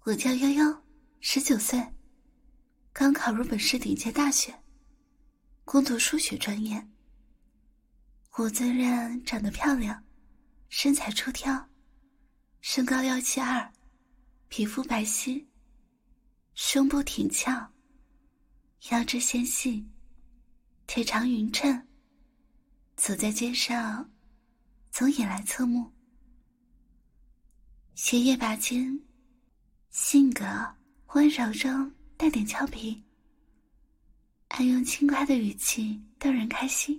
我叫悠悠，19岁，刚考入本市顶尖大学，攻读数学专业。我自认长得漂亮，身材出挑，身高172，皮肤白皙，胸部挺翘，腰肢纤细，腿长匀称，走在街上总引来侧目。学业拔尖，性格温柔中带点俏皮，爱用轻快的语气逗人开心，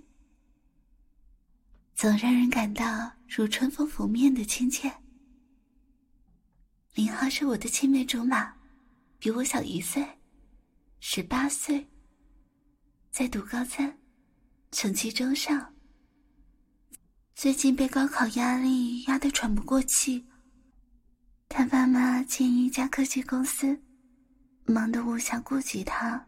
总让人感到如春风拂面的亲切。0号是我的青梅竹马，比我小1岁，18岁，在读高3，成绩中上。最近被高考压力压得喘不过气，他爸妈经营一家科技公司，忙得无暇顾及他。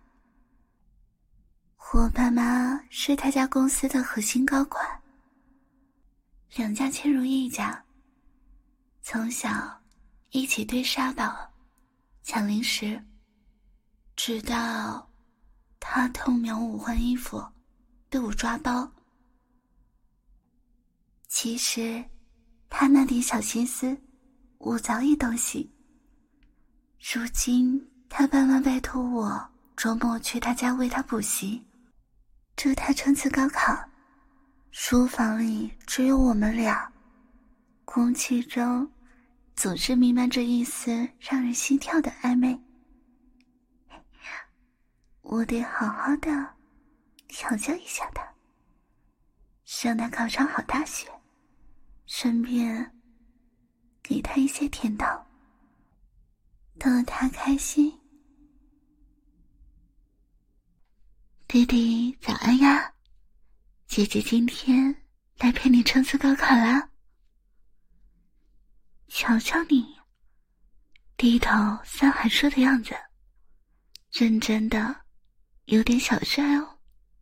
我爸妈是他家公司的核心高管，两家亲如一家，从小一起堆沙堡、抢零食，直到他偷瞄我换衣服，被我抓包。其实他那点小心思我早已洞悉。如今他爸妈拜托我周末去他家为他补习，助他冲刺高考。书房里只有我们俩，空气中总是弥漫着一丝让人心跳的暧昧。我得好好的调教一下他，让他考上好大学，顺便给他一些甜头，逗他开心。弟弟早安呀，姐姐今天来陪你冲刺高考啦。瞧瞧你低头算函数的样子，认真的有点小帅哦。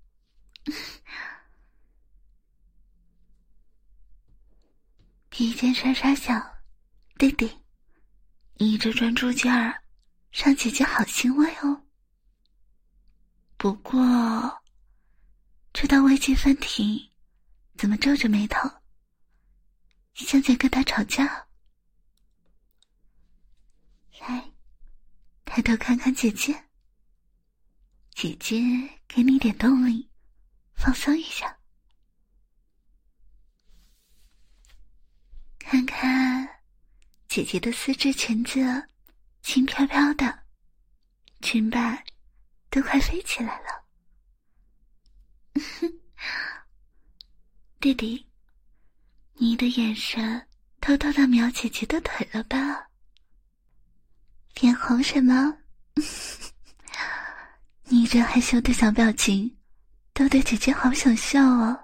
鼻尖刷刷笑，弟弟你这专注劲儿让姐姐好欣慰哦。不过知道微积分题怎么皱着眉头，像在跟他吵架？来，抬头看看姐姐，姐姐给你点动力，放松一下。看看姐姐的丝质裙子轻飘飘的，裙摆都快飞起来了。弟弟，你的眼神偷偷地瞄姐姐的腿了吧？脸红什么？你这害羞的小表情逗得姐姐好想笑哦。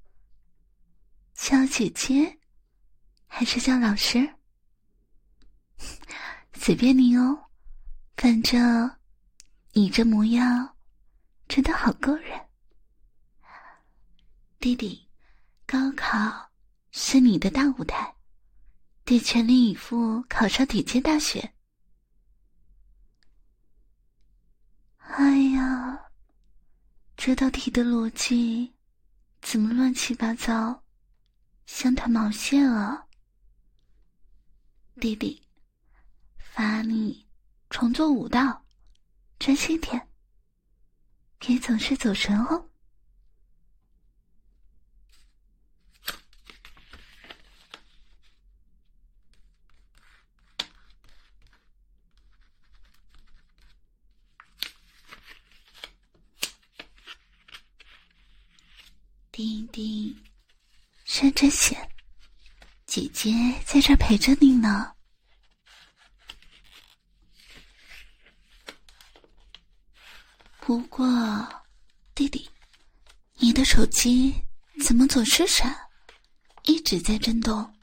叫姐姐还是叫老师？随便你哦，反正你这模样真的好勾人。弟弟，高考是你的大舞台，得全力以赴考上顶尖大学。哎呀，这道题的逻辑怎么乱七八糟，像团毛线啊。弟弟，罚你重做5道，专心点，别总是走神哦。弟弟，认真写，姐姐在这儿陪着你呢。不过，弟弟，你的手机怎么总是闪，一直在震动？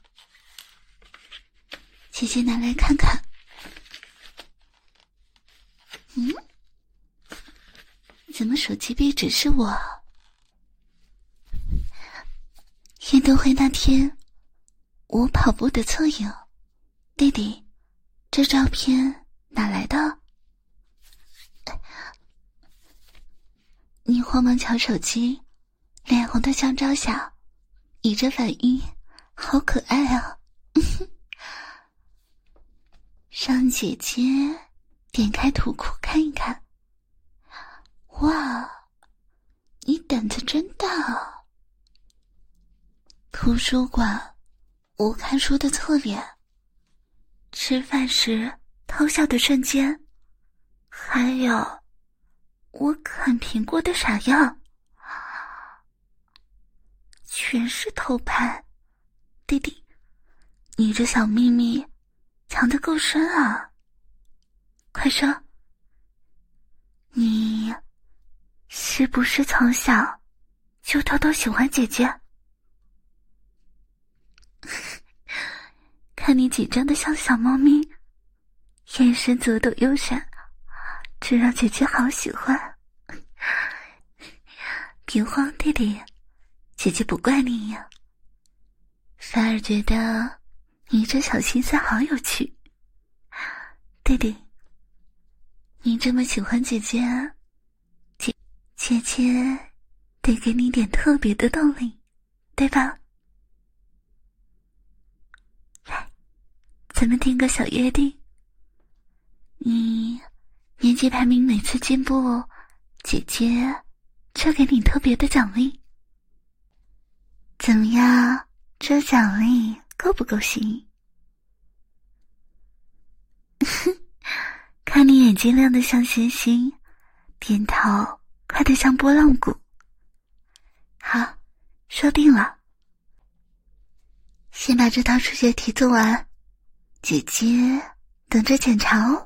姐姐拿来看看。怎么手机壁纸是我？运动会那天，我跑步的侧影，弟弟，这照片哪来的？你慌忙瞧手机，脸红的像朝霞，以这反应，好可爱啊！让姐姐点开图库看一看。哇，你胆子真大啊！图书馆无看书的侧脸，吃饭时偷笑的瞬间，还有我啃苹果的傻样，全是偷拍。弟弟，你这小秘密藏得够深啊！快说，你是不是从小就偷偷喜欢姐姐？看你紧张的像小猫咪，眼神左抖右闪，这让姐姐好喜欢。别慌，弟弟，姐姐不怪你呀，反而觉得你这小心思好有趣。弟弟，你这么喜欢姐姐，姐姐得给你点特别的动力，对吧？来，咱们定个小约定，你年级排名每次进步，姐姐就给你特别的奖励。怎么样？这奖励够不够新？看你眼睛亮得像星星，点头快得像拨浪鼓。好，说定了。先把这套数学题做完，姐姐等着检查哦。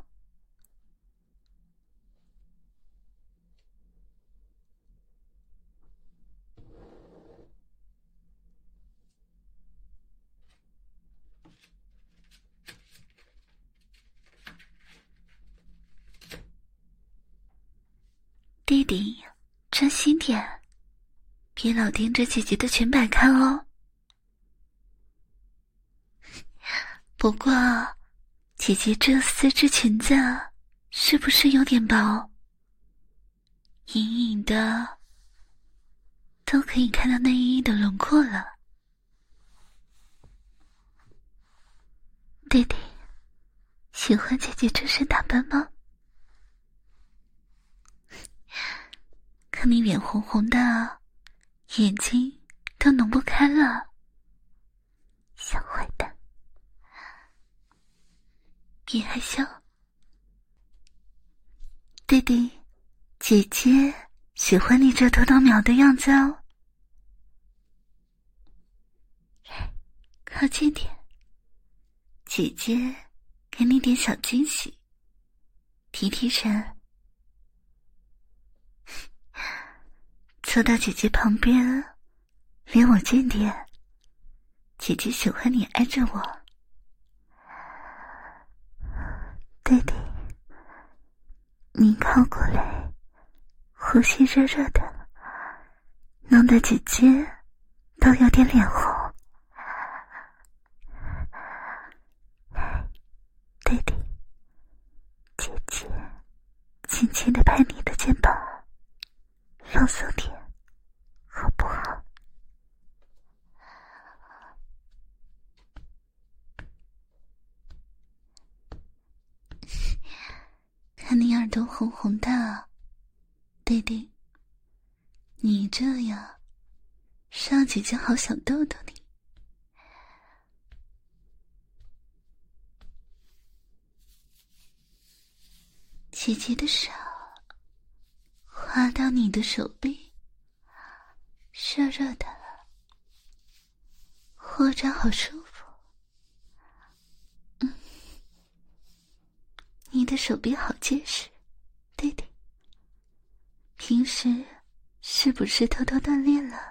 弟弟，专心点，别老盯着姐姐的裙摆看哦。不过，姐姐这丝质裙子是不是有点薄？隐隐的都可以看到内衣的轮廓了。弟弟，喜欢姐姐这身打扮吗？看你脸红红的，眼睛都挪不开了，小坏蛋，别害羞。弟弟，姐姐喜欢你这偷偷瞄的样子哦。靠近点，姐姐给你点小惊喜，提提神。坐到姐姐旁边，离我近点，姐姐喜欢你挨着我。弟弟，你靠过来，呼吸热热的，弄得姐姐都有点脸红。弟弟，姐姐轻轻地拍你的肩膀，放松点，好不好？看你耳朵红红的，弟弟，你这样让姐姐好想逗逗你。姐姐的手滑到你的手臂，热热的，握着好舒服。你的手臂好结实，弟弟，平时是不是偷偷锻炼了？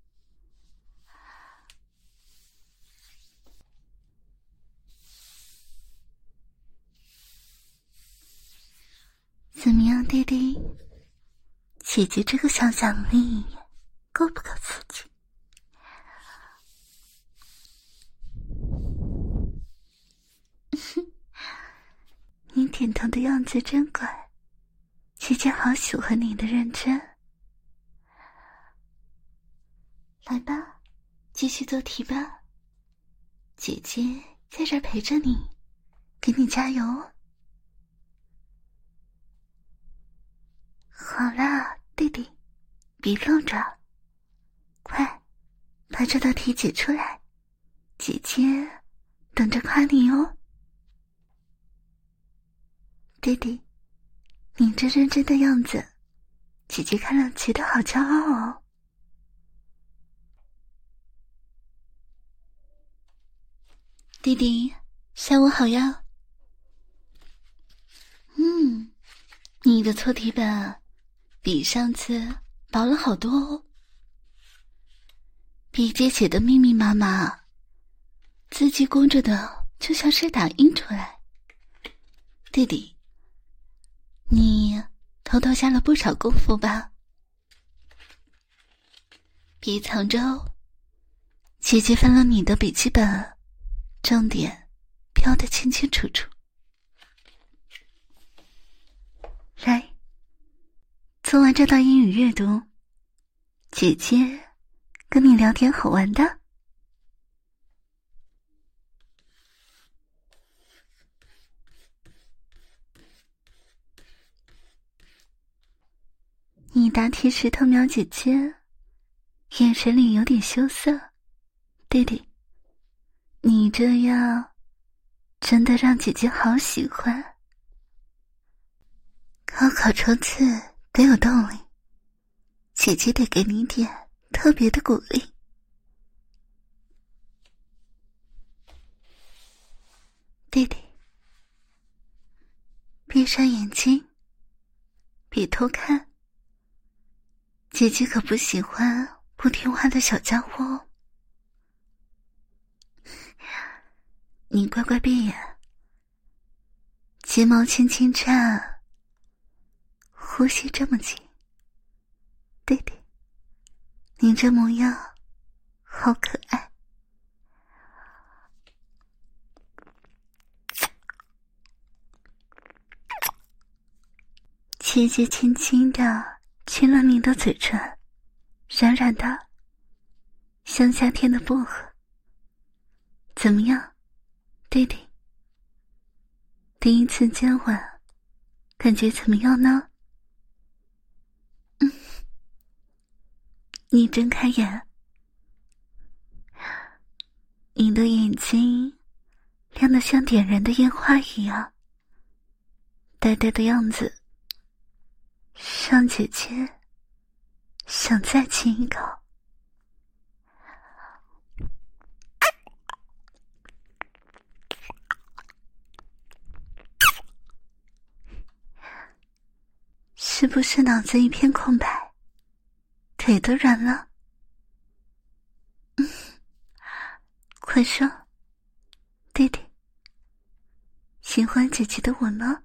怎么样，弟弟？姐姐这个小奖励够不够刺激？你点头的样子真乖，姐姐好喜欢你的认真。来吧，继续做题吧，姐姐在这儿陪着你，给你加油。好啦，弟弟，别愣着，快把这道题解出来，姐姐等着夸你哦。弟弟，你这认真的样子，姐姐看了觉得好骄傲哦。弟弟，下午好呀。你的错题本比上次薄了好多哦，笔记写得密密麻麻，字迹工整的就像是打印出来。弟弟，你偷偷下了不少功夫吧？别藏着哦，姐姐翻了你的笔记本，重点标得清清楚楚。来，做完这道英语阅读，姐姐跟你聊点好玩的。你答题时偷瞄姐姐，眼神里有点羞涩。弟弟，你这样真的让姐姐好喜欢。高考冲刺得有动力，姐姐得给你点特别的鼓励。弟弟，闭上眼睛，别偷看，姐姐可不喜欢不听话的小家伙哦。你乖乖闭眼，睫毛轻轻颤，呼吸这么紧。弟弟，你这模样好可爱。姐姐轻轻地亲了你的嘴唇，软软的，像夏天的薄荷。怎么样，弟弟？第一次接吻，感觉怎么样呢？你睁开眼，你的眼睛亮得像点燃的烟花一样，呆呆的样子，让姐姐想再亲一口。是不是脑子一片空白，腿都软了？快说，弟弟，喜欢姐姐的吻吗？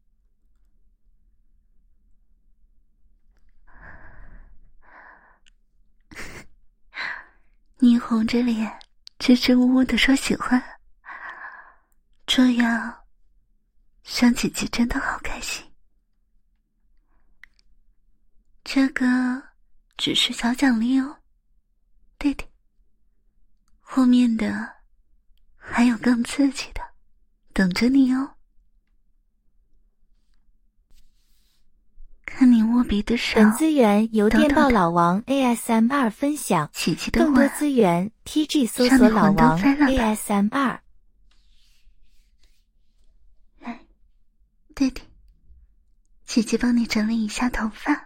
你红着脸支支吾吾地说喜欢，这样让姐姐真的好开心。这个只是小奖励哦，弟弟，后面的还有更刺激的等着你哦。看你握笔的手， 本资源由电报老王 ASMR 分享， 姐姐的更多资源 TG 搜索老王 ASMR。 来，弟弟，姐姐帮你整理一下头发。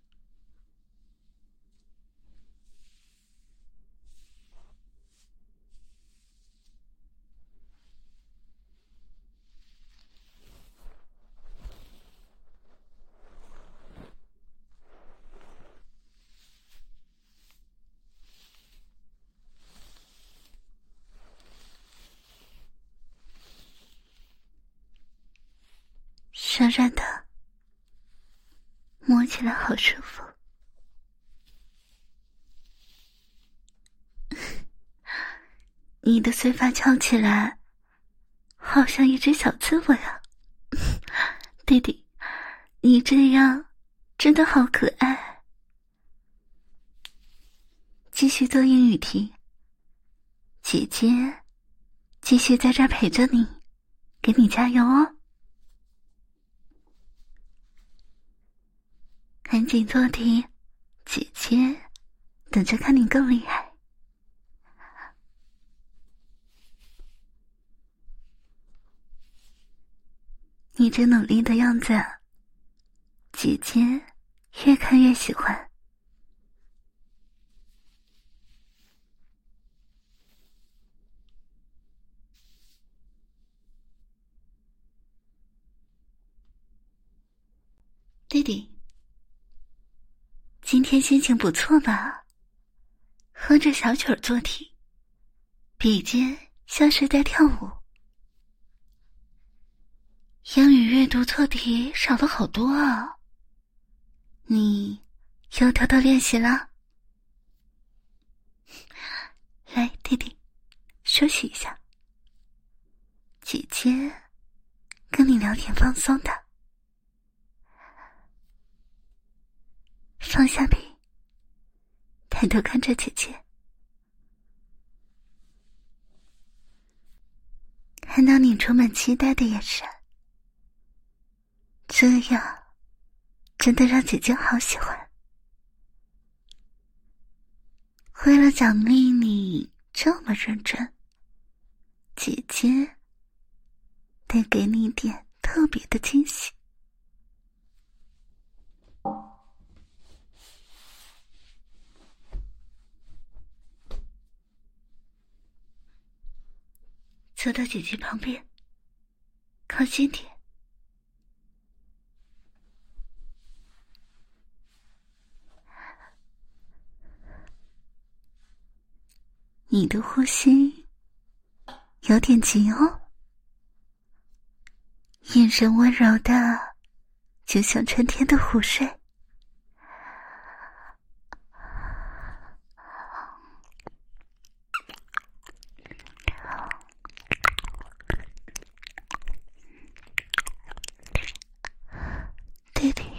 软软的，摸起来好舒服。你的碎发翘起来，好像一只小刺猬啊！ 弟弟，你这样真的好可爱。继续做英语题，姐姐继续在这儿陪着你，给你加油哦。赶紧做题，姐姐等着看你更厉害。你这努力的样子，姐姐越看越喜欢。弟弟，今天心情不错吧？哼着小曲儿做题，笔尖像是在跳舞。英语阅读错题少了好多啊，你又偷偷练习了？来，弟弟，休息一下，姐姐跟你聊天放松的。放下笔，抬头看着姐姐，看到你充满期待的眼神，这样真的让姐姐好喜欢。为了奖励你这么认真，姐姐得给你一点特别的惊喜。走到姐姐旁边，靠近点。你的呼吸有点急哦，眼神温柔的，就像春天的湖水。弟弟，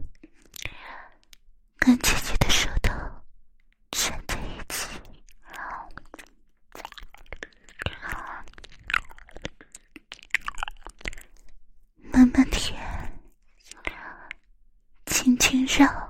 跟姐姐的舌头缠在一起，慢慢舔，轻轻绕。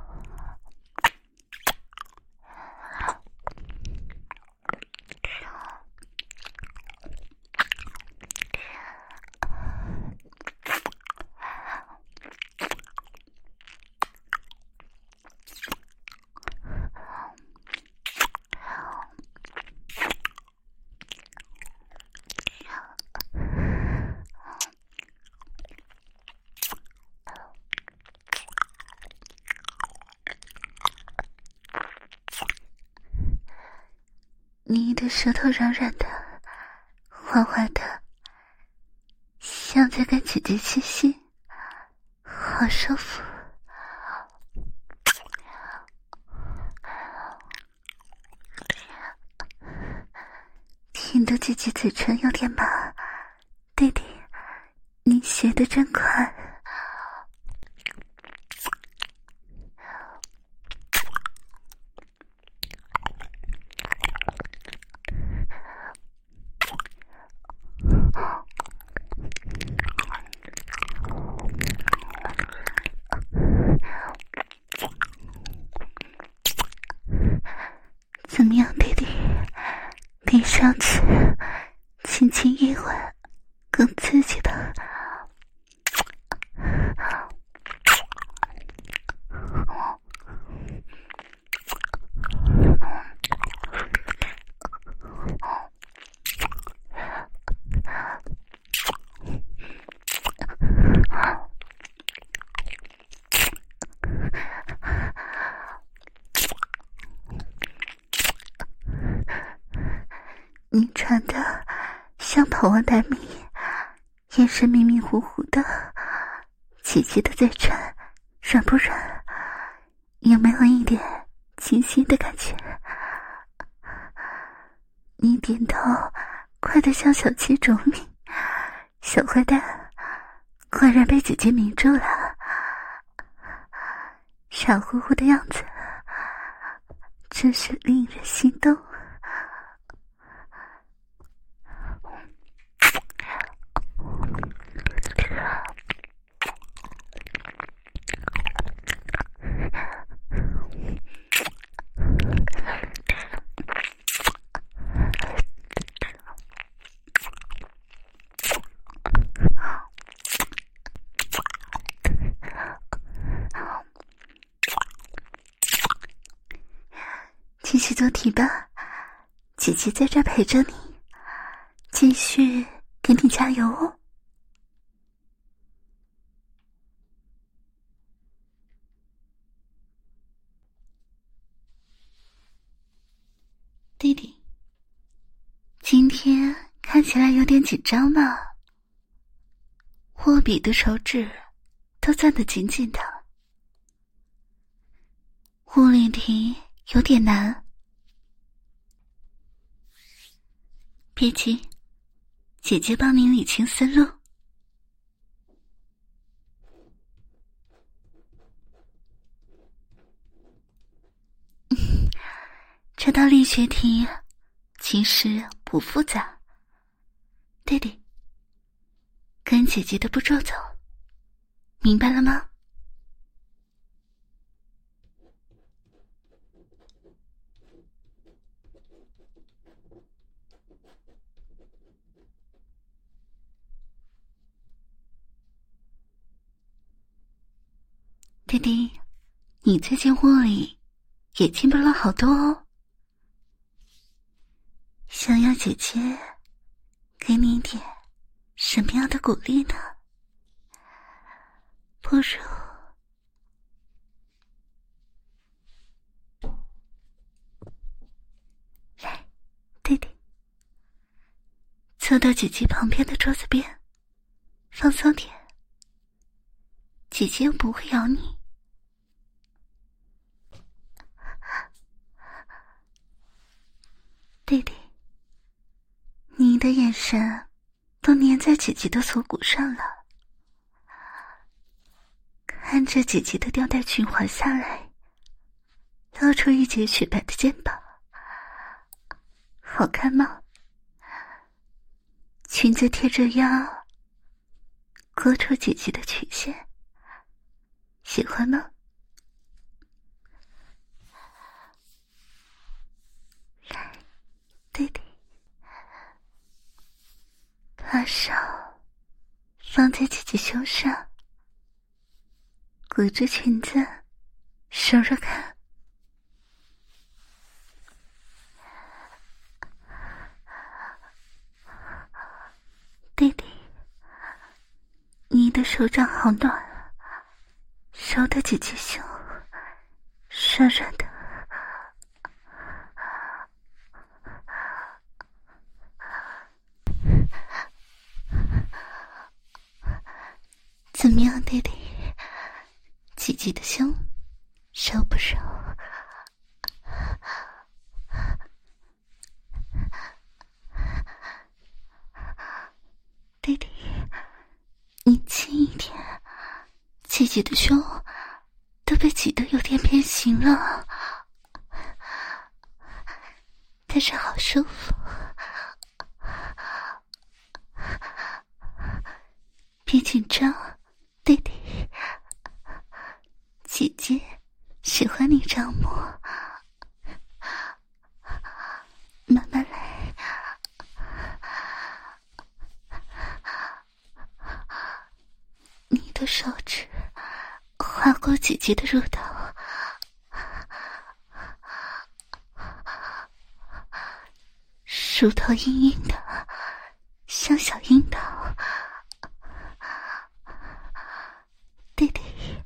你的舌头软软的，滑滑的，像在跟姐姐吸吸，好舒服。舔的姐姐嘴唇有点麻，弟弟，你学得真快。怎么样，弟弟？比上次轻轻一吻更刺激吧？你穿的像跑完100米，眼神迷迷糊糊的，姐姐的嘴唇软不软？有没有一点清新的感觉？你点头快得像小鸡啄米，小坏蛋， 果然被姐姐迷住了，傻乎乎的样子，真是令人心动。继续做题吧，姐姐在这儿陪着你，继续给你加油哦。弟弟，今天看起来有点紧张呢，握笔的手指都攥得紧紧的。物理题有点难，别急，姐姐帮您理清思路。这道力学题其实不复杂，弟弟，跟姐姐的步骤走，明白了吗？弟弟，你最近物理也进步了好多哦。想要姐姐给你一点什么样的鼓励呢？不如来，弟弟，坐到姐姐旁边的桌子边，放松点，姐姐又不会咬你。弟弟，你的眼神都粘在姐姐的锁骨上了，看着姐姐的吊带裙滑下来，露出一截雪白的肩膀，好看吗？裙子贴着腰，勾出姐姐的曲线，喜欢吗？来，弟弟，把手放在姐姐胸上，裹着裙子，揉揉看。弟弟，你的手掌好暖，揉的姐姐胸软软的。怎么样，弟弟？姐姐的胸柔不柔？弟弟，你轻一点，姐姐的胸都被挤得有点变形了，但是好舒服。别紧张，弟弟，姐姐喜欢你这样摸，慢慢来。你的手指划过姐姐的乳头，乳头硬硬的，像小樱桃。弟弟，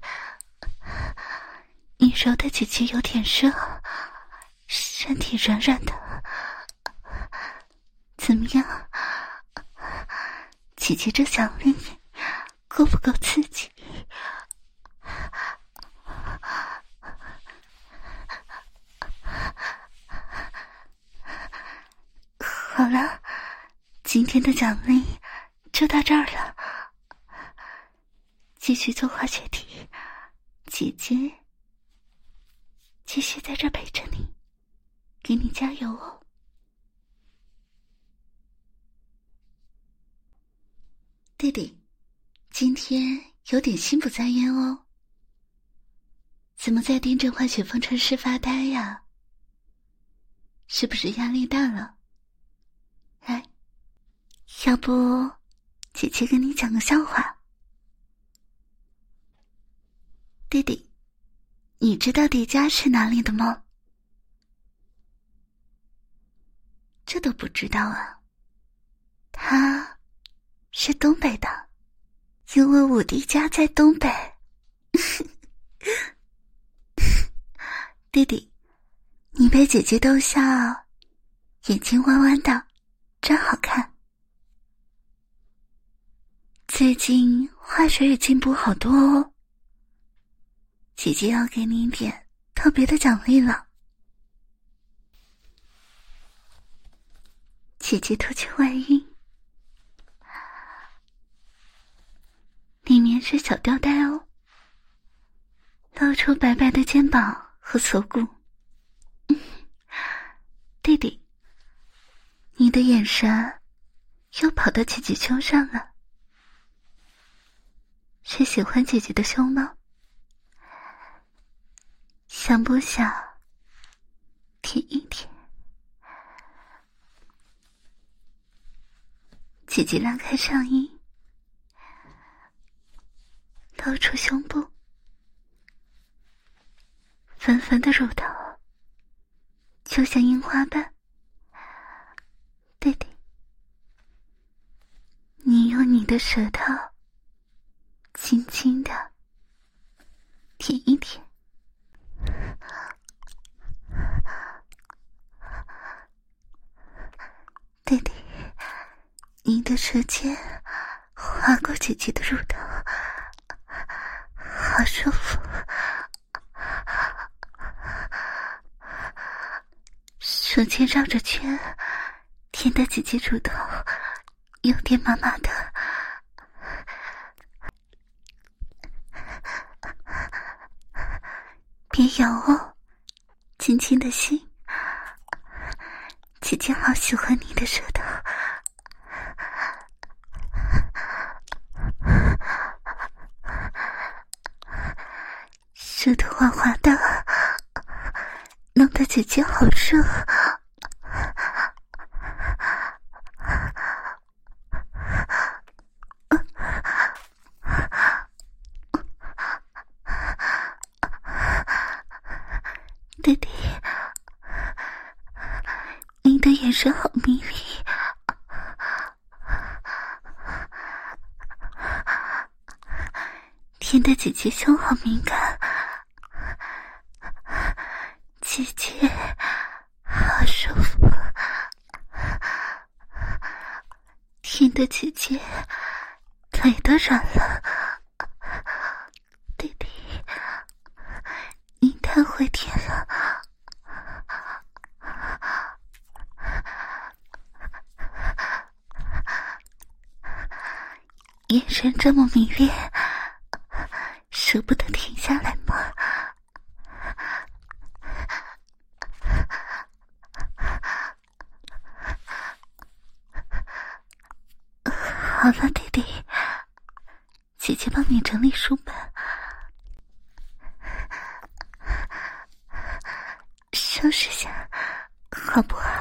你揉的姐姐有点热，身体软软的，怎么样？姐姐这奖励够不够刺激？好了，今天的奖励就到这儿了。 继续做化学题，姐姐继续在这陪着你，给你加油哦。弟弟，今天有点心不在焉哦。怎么在盯着化学方程式发呆呀？是不是压力大了？来，要不姐姐跟你讲个笑话。弟弟，你知道迪迦是哪里的吗？这都不知道啊。他是东北的，因为我迪迦在东北。弟弟，你被姐姐逗笑，眼睛弯弯的，真好看。最近化学也进步好多哦，姐姐要给你一点特别的奖励了。姐姐脱去外衣，里面是小吊带哦，露出白白的肩膀和锁骨。弟弟，你的眼神又跑到姐姐胸上了，是喜欢姐姐的胸吗？想不想舔一舔？姐姐拉开上衣，露出胸部，粉粉的乳头就像樱花瓣。弟弟，你用你的舌头轻轻地舔一舔。弟弟，你的舌尖划过姐姐的乳头，好舒服。舌尖绕着圈，舔的姐姐乳头有点麻麻的。别摇哦，轻轻的吸。姐姐好喜欢你的舌头。舌头滑滑的，弄得姐姐好热。弟弟，你的眼神好迷离，甜的姐姐胸好敏感，姐姐好舒服，甜的姐姐腿都软了。弟弟，你太会舔了。眼神这么迷恋，舍不得停下来吗？好了，弟弟，姐姐帮你整理书本，收拾下，好不好？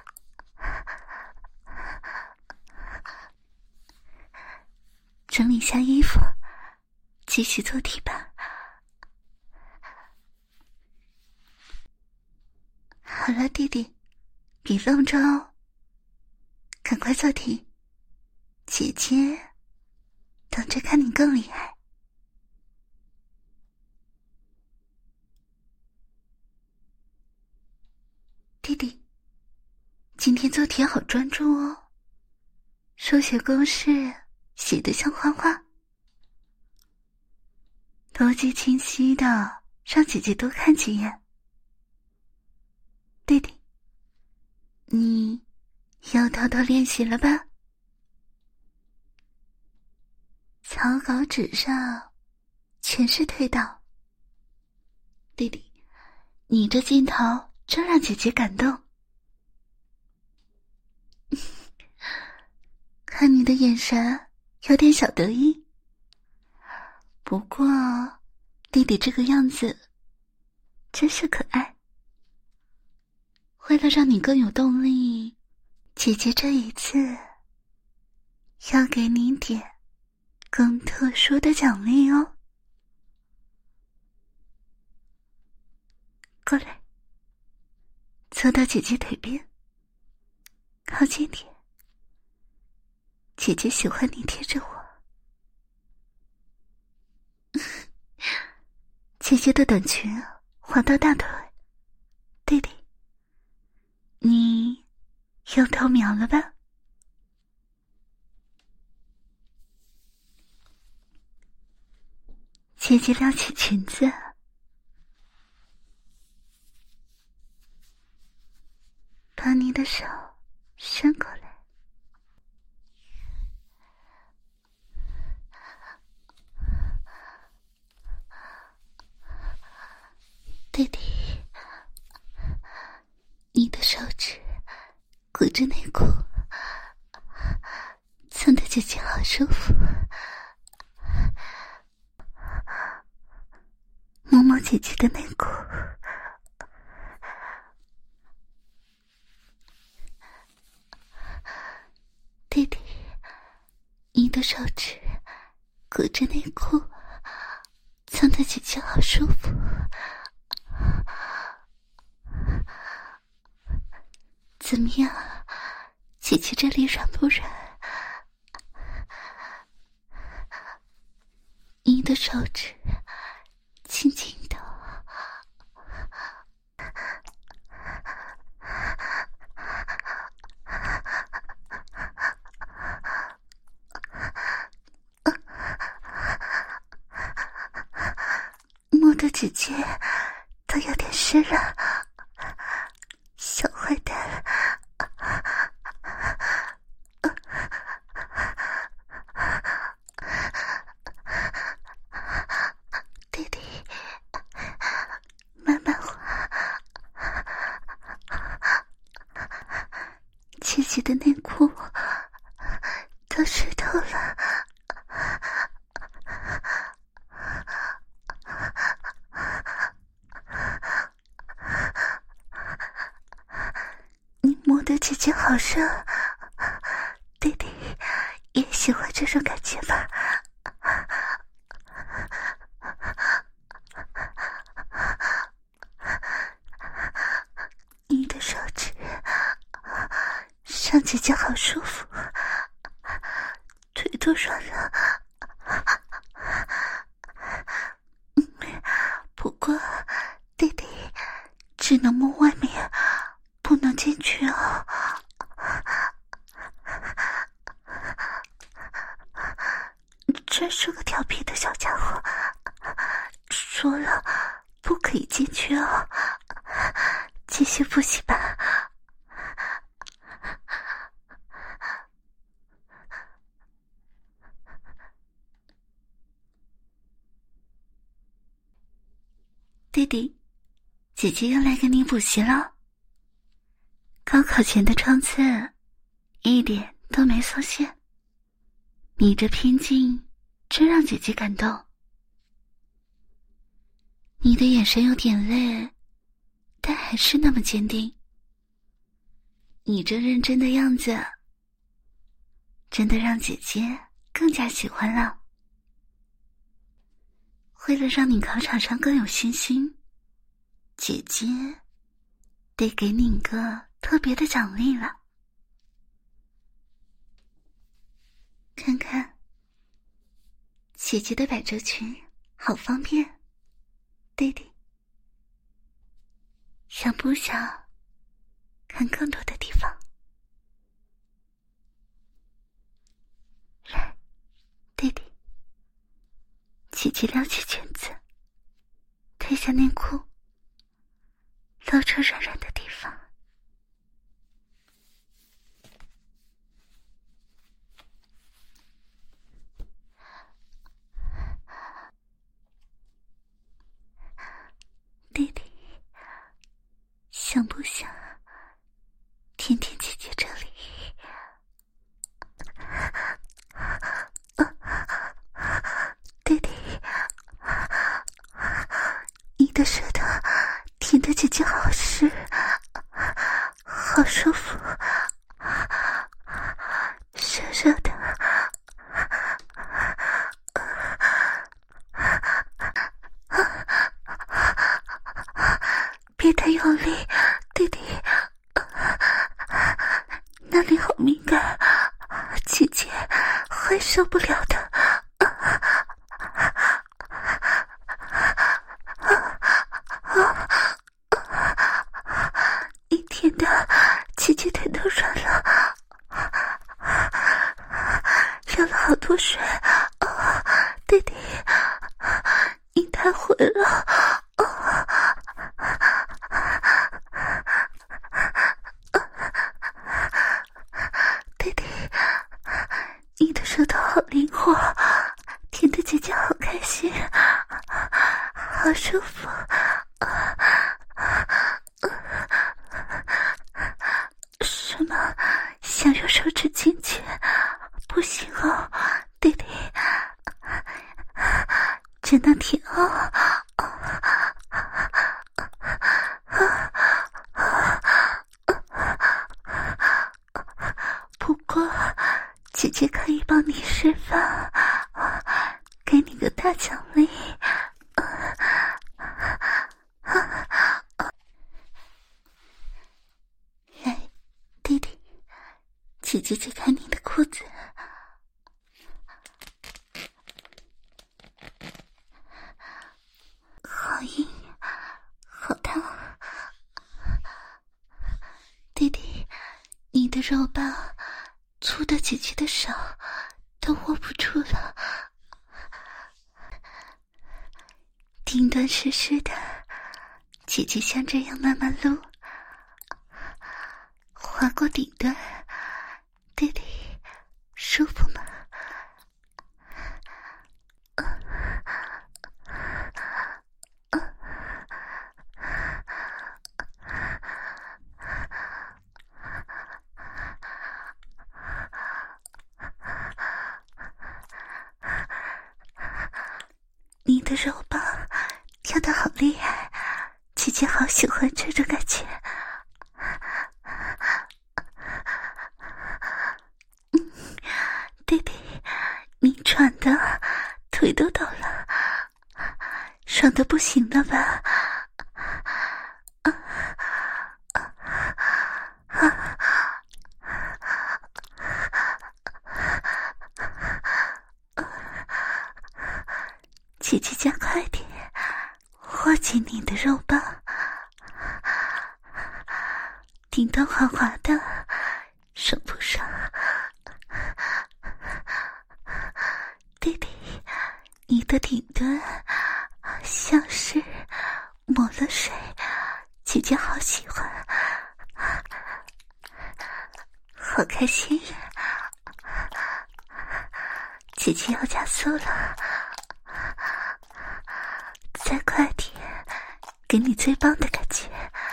整理下衣服，继续做题吧。好了，弟弟，别愣着哦，赶快做题，姐姐等着看你更厉害。弟弟，今天做题好专注哦，数学公式写得像画画，逻辑清晰的，让姐姐多看几眼。弟弟，你要偷偷练习了吧？草稿纸上全是推倒。弟弟，你这镜头真让姐姐感动。看你的眼神有点小得意。不过弟弟这个样子真是可爱。为了让你更有动力，姐姐这一次要给你点更特殊的奖励哦。过来，坐到姐姐腿边，靠近点。姐姐喜欢你贴着我。姐姐的短裙滑到大腿，弟弟，你又偷瞄了吧？姐姐撩起裙子，把你的手伸过来。弟弟，你的手指鼓着内裤，蹭得姐姐好舒服。摸摸姐姐的内裤，弟弟，你的手指鼓着内裤，蹭得姐姐好舒服。怎么样，姐姐这里软不软？你的手指轻轻的，摸的姐姐都有点湿了。小坏蛋，弟弟，慢慢滑。姐姐的内裤都湿透了。你摸的姐姐好热，弟弟也喜欢这种感觉吧？你的手指上姐姐好舒服，腿都软了。不过弟弟只能摸外面，不能进去哦。真是个调皮的小家伙，说了不可以进去哦。继续复习吧。弟弟，姐姐又来给你补习了。高考前的冲刺一点都没松懈，你这拼劲真让姐姐感动。你的眼神有点累，但还是那么坚定。你这认真的样子真的让姐姐更加喜欢了。为了让你考场上更有信心，姐姐得给你一个特别的奖励了。看看姐姐的百褶裙好方便，弟弟想不想看更多的地方？来，弟弟，姐姐撩起裙子，褪下内裤，露出软软的地方。 那里好敏感，姐姐会受不了的。你舔的姐姐腿都软了，流了好多水。弟弟，你太毁了。弟弟，你的舌头好灵活，舔的姐姐好开心，好舒服。什么？想用手指进去？不行哦，弟弟，真的舔哦。不过姐姐可以帮你释放，给你个大奖励。来，弟弟，姐姐解开你的裤子。好硬，好烫。弟弟，你的肉棒粗的姐姐的手都握不住了。顶端湿湿的，姐姐像这样慢慢撸，划过顶端。弟弟，舒服吗？你的肉棒跳得好厉害，姐姐好喜欢这种感觉。弟弟，你喘的腿都抖了，爽得不行了吧？姐姐加快点，握紧你的肉棒，顶端滑滑的，爽不爽？弟弟，你的顶端像是抹了水，姐姐好喜欢，好开心。姐姐要加速了，再快点，给你最棒的感觉。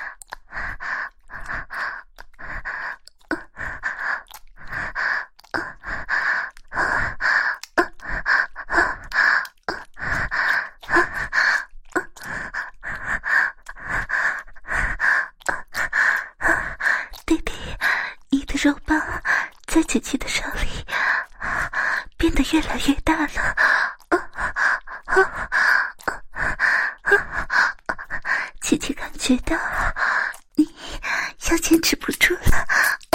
弟弟，你的肉棒在姐姐的手里变得越来越大了。姐姐感觉到你要坚持不住了。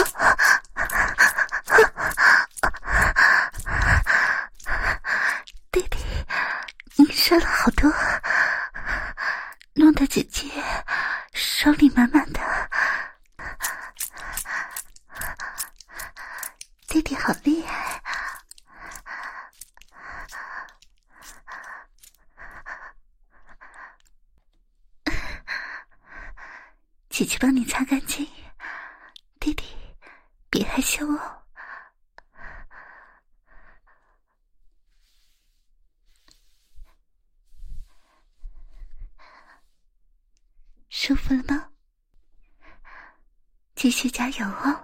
弟弟，你射了好多，弄得姐姐手里满满的。弟弟好厉害，姐姐帮你擦干净。弟弟，别害羞哦。舒服了吗？继续加油哦。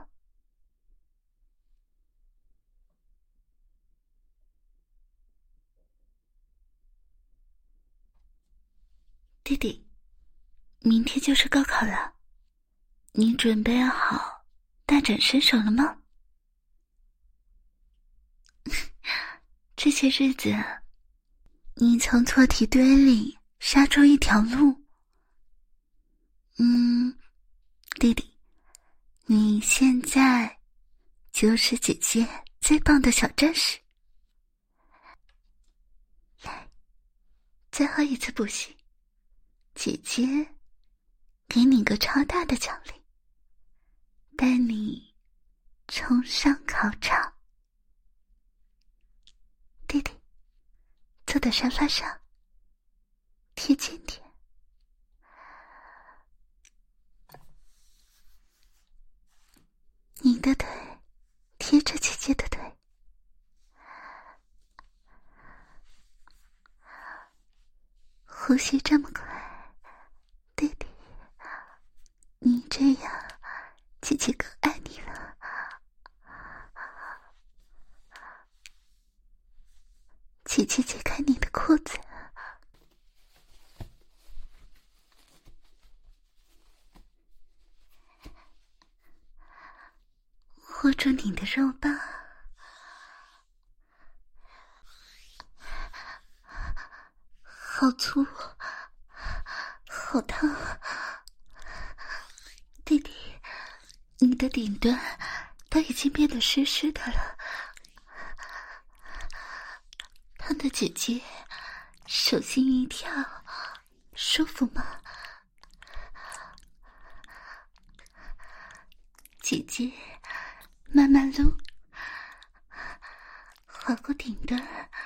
弟弟，明天就是高考了，你准备好大展身手了吗？这些日子，你从错题堆里杀出一条路。弟弟，你现在就是姐姐最棒的小战士。来，最后一次补习，姐姐给你个超大的奖励，带你冲上考场。弟弟，坐在沙发上，贴近点。你的腿贴着姐姐的腿，呼吸这么快，弟弟，你这样，姐姐更爱你了。姐姐解开你的裤子，握住你的肉棒，好粗，好烫，弟弟，你的顶端都已经变得湿湿的了。烫的姐姐手心一跳，舒服吗？姐姐慢慢撸，划过顶端，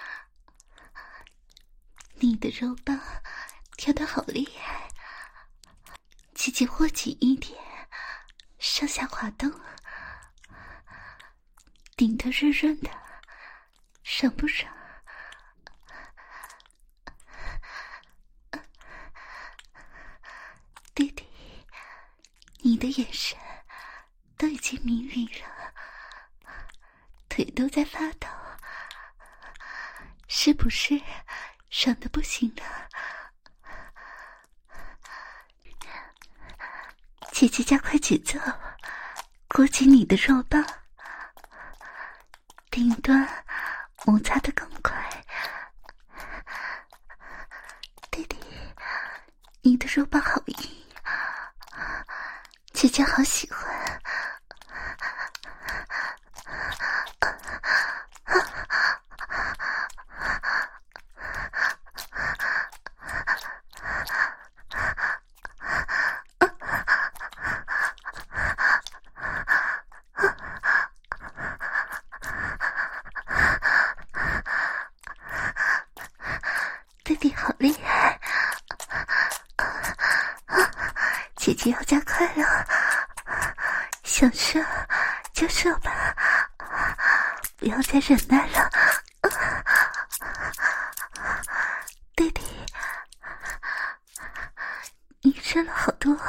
你的肉棒跳得好厉害，姐姐握紧一点，上下滑动，顶得润润的，爽不爽？弟弟，你的眼神都已经迷离了，腿都在发抖，是不是爽得不行了？姐姐加快节奏，裹紧你的肉棒，顶端摩擦得更快。弟弟，你的肉棒好硬，姐姐好喜欢。弟弟好厉害，姐姐要加快了，想射就射吧，不要再忍耐了。弟弟，你射了好多，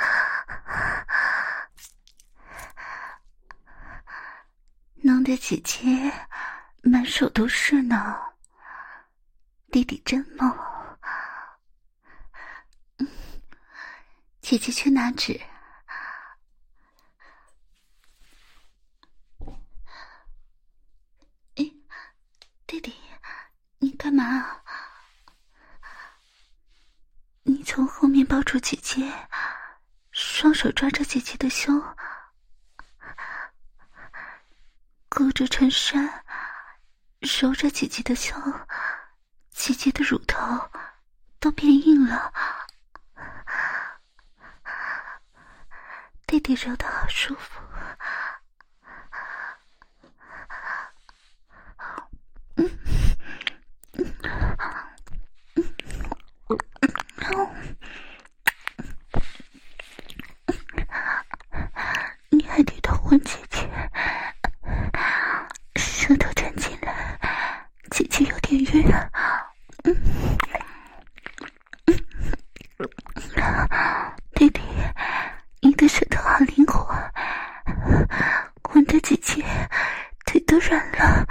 弄得姐姐满手都是呢。弟弟真猛，姐姐去拿纸。弟弟，你干嘛？你从后面抱住姐姐，双手抓着姐姐的胸，勾着衬衫，揉着姐姐的胸。姐姐的乳头都变硬了，弟弟揉得好舒服。你还得偷吻姐姐，舌头站进来，姐姐有点晕。弟弟，你的舌头好灵活，吻的姐姐腿都软了。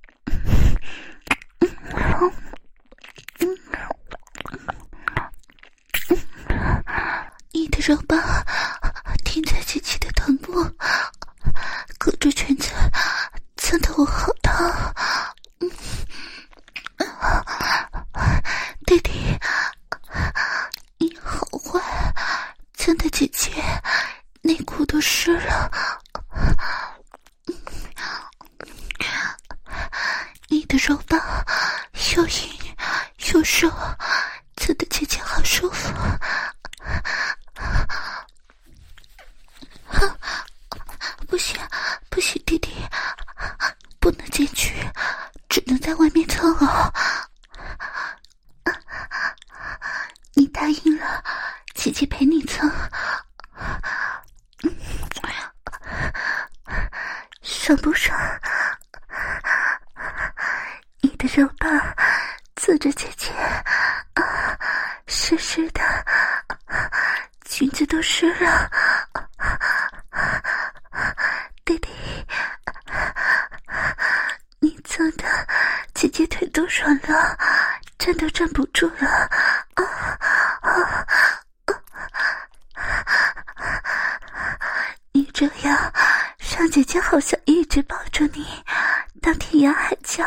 你的肉棒停在姐姐的臀部，隔住裙子，蹭得我好烫。弟弟，你好坏，蹭的姐姐内裤都湿了。 的肉棒又硬又柔，刺得姐姐好舒服。不行不行，弟弟不能进去，只能在外面蹭哦。你答应了姐姐陪你蹭，爽不爽？你的肉棒刺着姐姐，湿湿的，裙子都湿了。弟弟，你蹭的姐姐腿都软了，站都站不住了。你这样让姐姐好像一直抱住你，当天涯海角。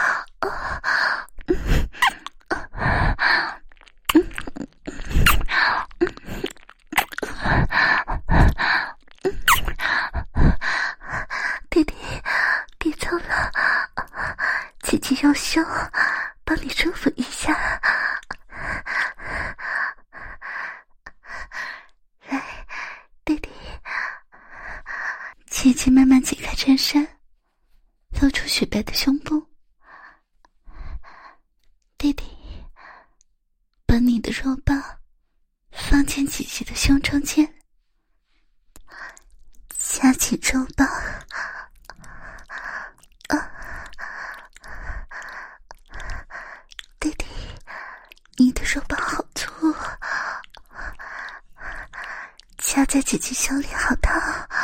弟弟，别蹭了，姐姐用胸帮你舒服一下。来，弟弟，姐姐慢慢解开衬衫，露出雪白的胸部。弟弟，把你的肉棒放进姐姐的胸中间，夹起肉棒。弟弟，你的肉棒好粗，夹在姐姐胸里好烫。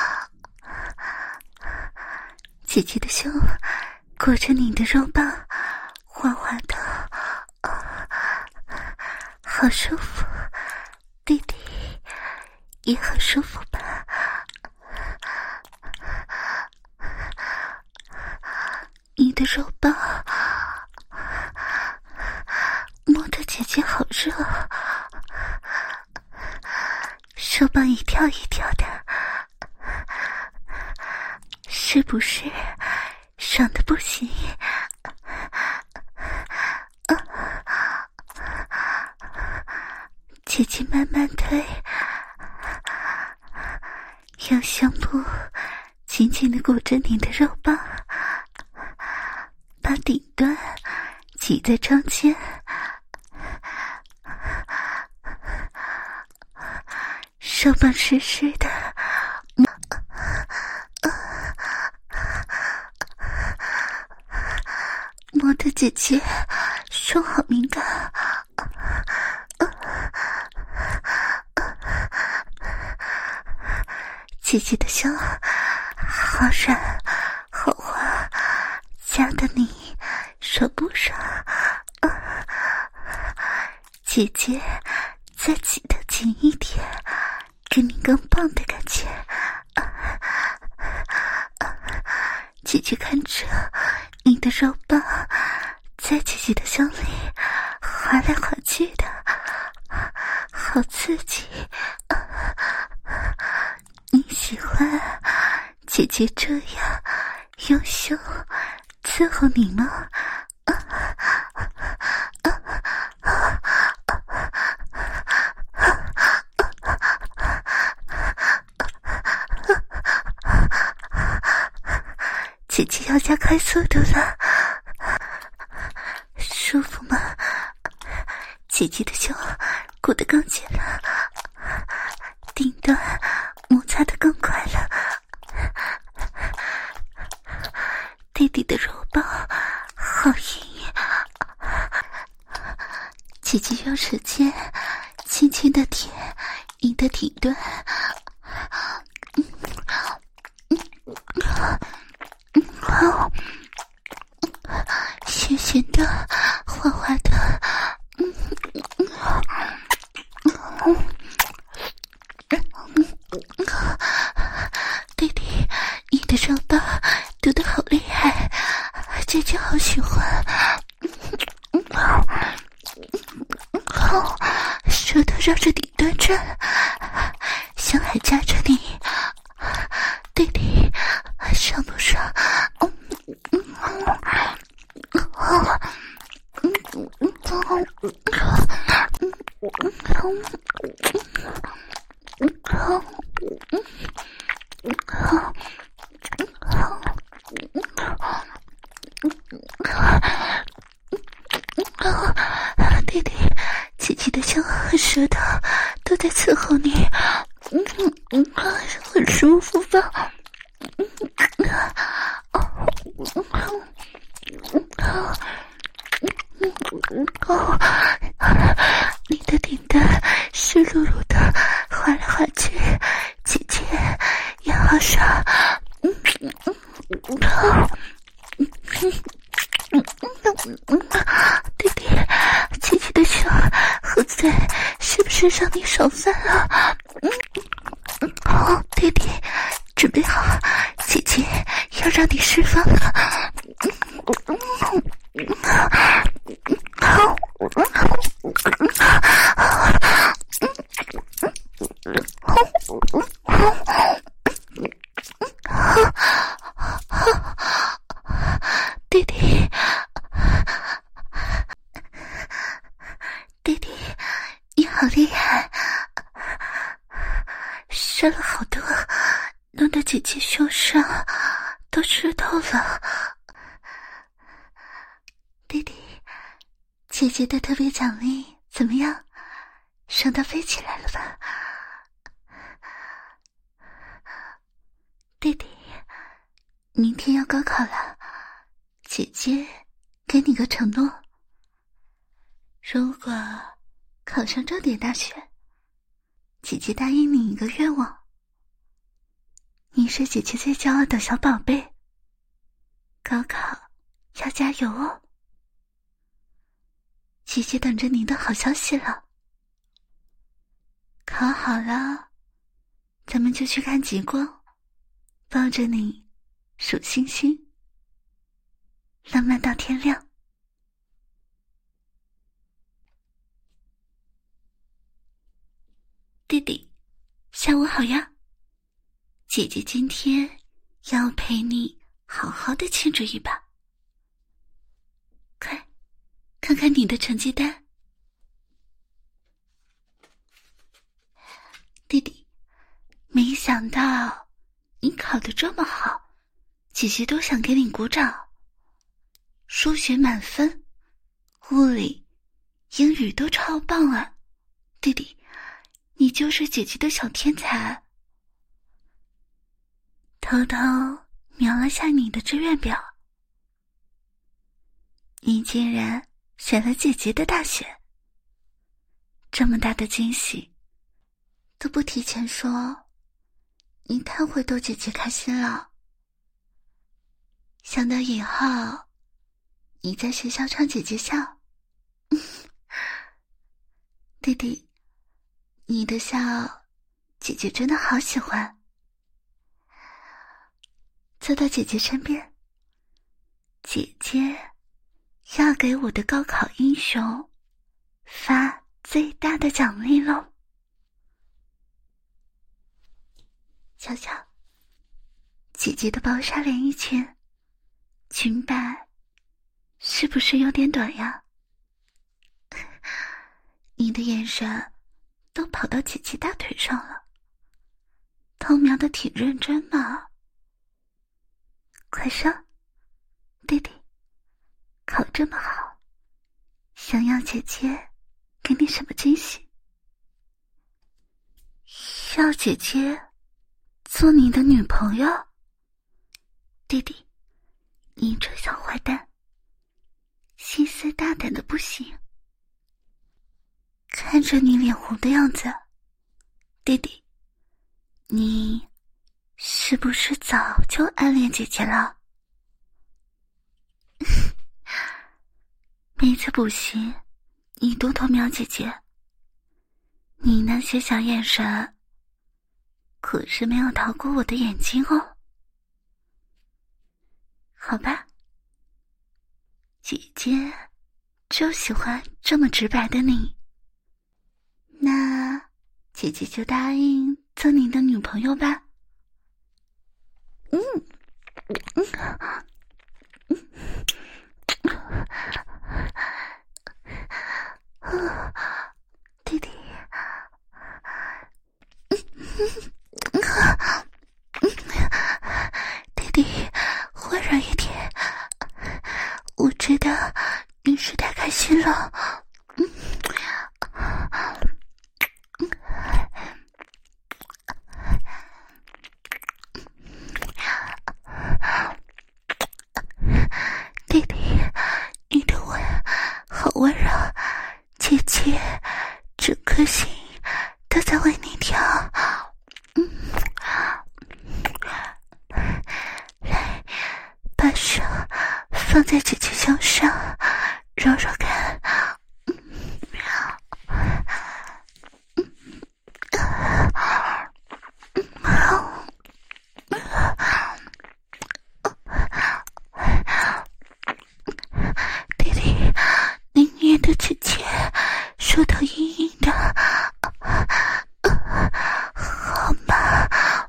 姐姐的胸裹着你的肉棒，滑滑的，好舒服。弟弟也好舒服吧？你的肉棒摸得姐姐好热，手棒一跳一跳的，是不是爽得不行？姐姐慢慢推，用胸部紧紧地裹着你的肉棒，把顶端挤在中间，手棒湿湿的，摸得姐姐胸好敏感。姐姐的胸好软好滑，夹得你爽不爽？姐姐再挤得紧一点，给你更棒的感觉。姐姐看着你的肉棒在姐姐的胸里滑来滑去的，好刺激。你喜欢姐姐这样用胸伺候你吗？姐姐要加快速度了，舒服吗？姐姐的胸裹得更紧了，顶端摩擦得更快了。弟弟的肉棒好硬，姐姐用指尖轻轻地舔你的顶端，咸咸的，滑滑的，弟弟，你的肉棒读得好厉害，姐姐好喜欢。舌头绕着顶端转，想还夹着你，弟弟爽不爽？ 再伺候你，很舒服吧？你的顶蛋湿漉漉的滑来滑去，姐姐也好爽。弟弟，姐姐的手和嘴是不是让你爽翻了？弟弟，准备好，姐姐要让你释放了。弟弟，弟弟，你好厉害，射了好多，弄得姐姐胸上都湿透了。弟弟，姐姐的特别奖励怎么样？爽到飞起来了吧？弟弟，明天要高考了，姐姐给你个承诺，如果考上重点大学，姐姐答应你一个愿望，你是姐姐最骄傲的小宝贝，高考要加油哦。姐姐等着你的好消息了。考好了，咱们就去看极光，抱着你数星星，浪漫到天亮。弟弟，下午好呀。姐姐今天要陪你好好的庆祝一把。快，看看你的成绩单。弟弟，没想到你考得这么好，姐姐都想给你鼓掌。数学满分，物理、英语都超棒啊！弟弟，你就是姐姐的小天才。偷偷瞄了下你的志愿表，你竟然选了姐姐的大学。这么大的惊喜都不提前说，你太会逗姐姐开心了。想到以后你在学校唱姐姐笑。弟弟，你的笑姐姐真的好喜欢。坐到姐姐身边，姐姐要给我的高考英雄发最大的奖励喽。瞧瞧，姐姐的薄纱连衣裙，裙摆是不是有点短呀？你的眼神都跑到姐姐大腿上了，偷瞄的挺认真嘛。快说，弟弟，考这么好，想要姐姐给你什么惊喜？要姐姐做你的女朋友？弟弟，你这小坏蛋，心思大胆的不行。看着你脸红的样子，弟弟，你是不是早就暗恋姐姐了？每次补习你都偷瞄姐姐，你那些小眼神可是没有逃过我的眼睛哦。好吧，姐姐就喜欢这么直白的你，那姐姐就答应做你的女朋友吧。弟弟，弟弟，温柔一点，我知道你是太开心了。 手放在姐姐腰上，揉揉看。弟弟，你捏的姐姐手头硬硬的，好吗？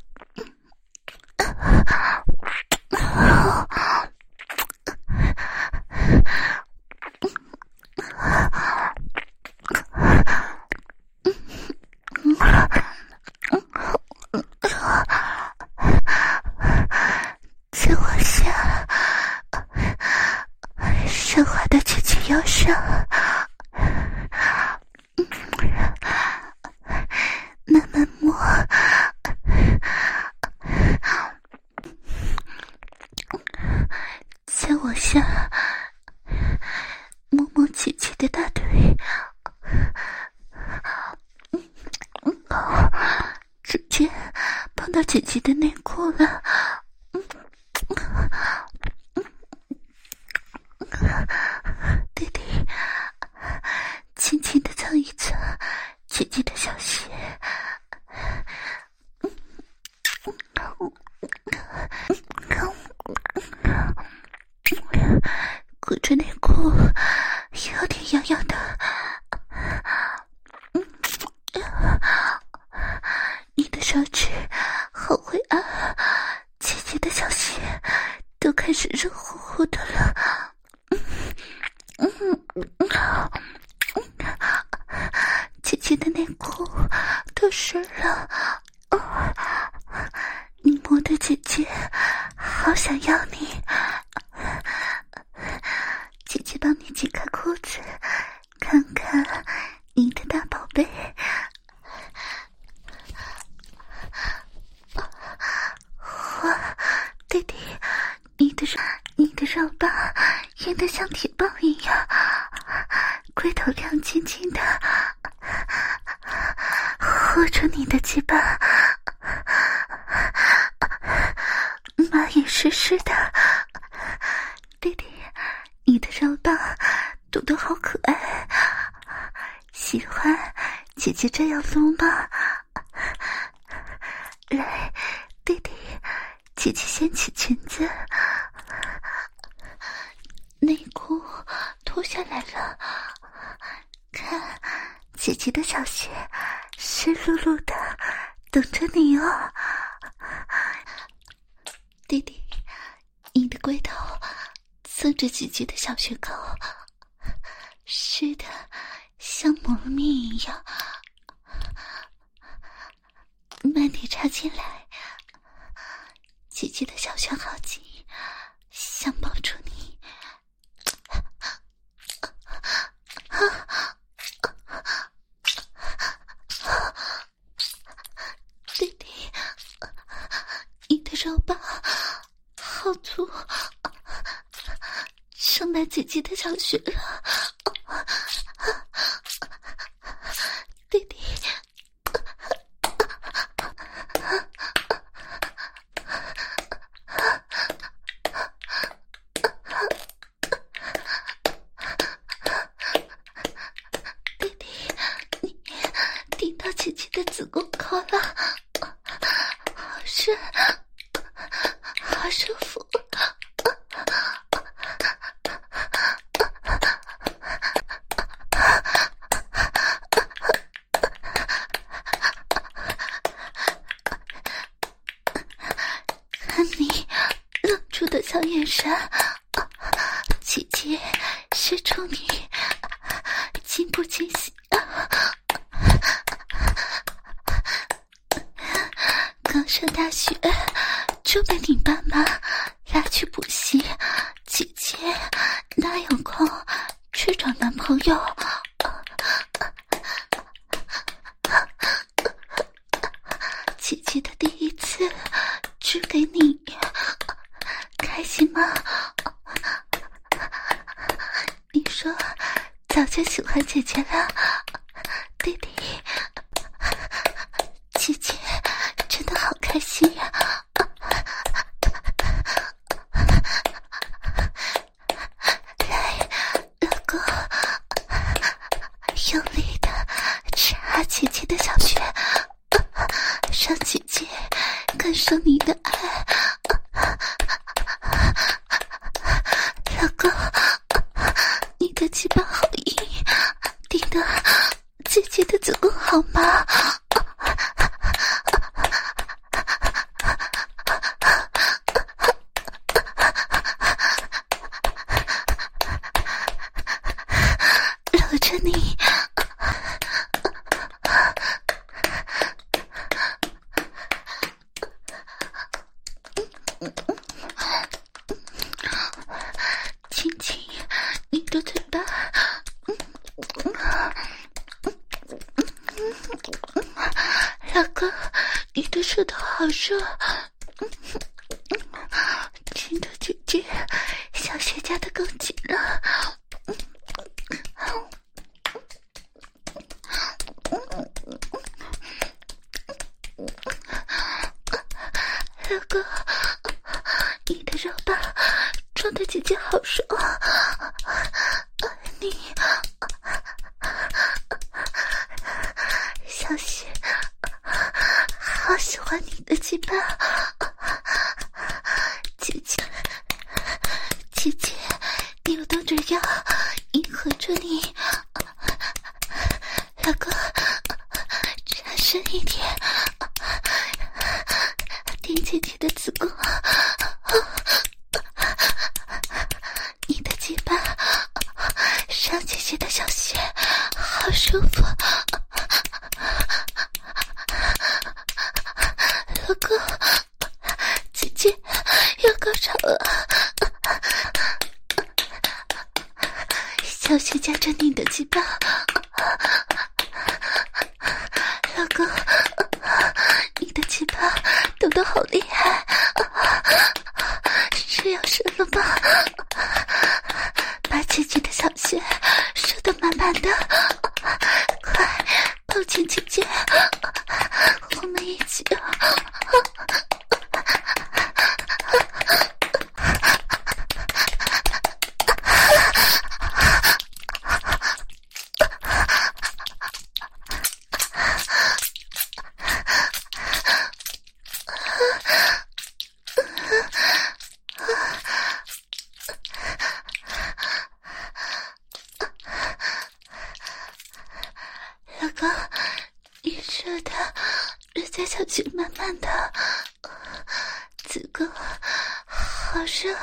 在我下顺滑的姐姐腰上，慢慢摸，在我下摸摸姐姐的大腿，直接碰到姐姐的内裤了。弟弟轻轻地蹭一蹭姐姐的小穴，裹着内裤有点痒痒的。你的手指好会啊，姐姐的小穴都开始热乎乎的了。姐姐的内裤都湿了，你摸的姐姐好想要你。姐姐帮你解开裤子，看看你的大宝贝。哇，弟弟，你的肉棒硬得像铁棒一样，龟头亮晶晶的，握住你的鸡巴，妈也湿湿的。弟弟，你的肉棒嘟得好可爱，喜欢姐姐这样撸吗？来，弟弟，姐姐掀起裙子，内裤脱下来了，看姐姐的小穴湿漉漉的等着你哦。弟弟，你的龟头蹭着姐姐的小穴口，湿的像磨蜜一样，慢点插进来，姐姐的小穴好紧，想抱住你。弟弟，你的肉棒好粗，撑满姐姐的小穴了。弟弟，弟弟，你顶到姐姐的子宫口了，好深，好舒服。看你愣住的小眼神，姐姐是处女，惊不惊喜啊？刚上大学就被你爸妈拉去补习，姐姐哪有空去找男朋友？姐姐的第一次只给你，开心吗？你说早就喜欢姐姐了，弟弟，姐姐真的好开心呀！ 着你。亲亲你的嘴巴，老公，你的舌头好热，亲的姐姐小穴夹得更紧了。老公，你的肉棒撞得姐姐好爽，你小雪好喜欢你的鸡巴，姐姐扭动着腰迎合着你，老公插深一点，顶姐姐的子宫，你的鸡巴上姐姐的小穴，好舒服。老公，姐姐要高潮了，小穴夹着你的鸡巴，老公，你的鸡巴抖得好厉害，是要射了吗？把姐姐的小穴射得满满的，快抱紧姐姐，我们一起。老公，你射的是在小穴满满的，子宫好热，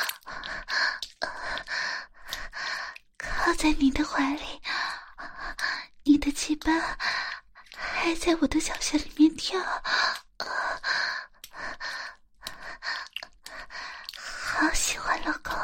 靠在你的怀里，你的鸡巴还在我的小穴里面跳，好喜欢老公。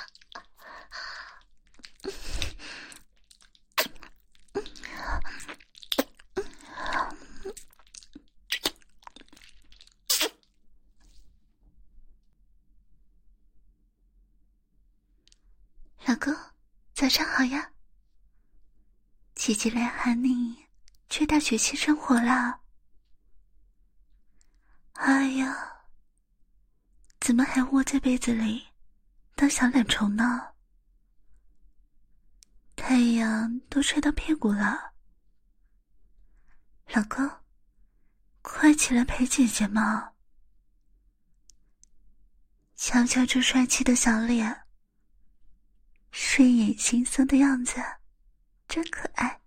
老公，早上好呀。姐姐来喊你去大学期生活了。哎呀，怎么还窝在被子里当小懒虫呢？太阳都晒到屁股了。老公，快起来陪姐姐嘛。瞧瞧这帅气的小脸，睡眼惺忪的样子真可爱。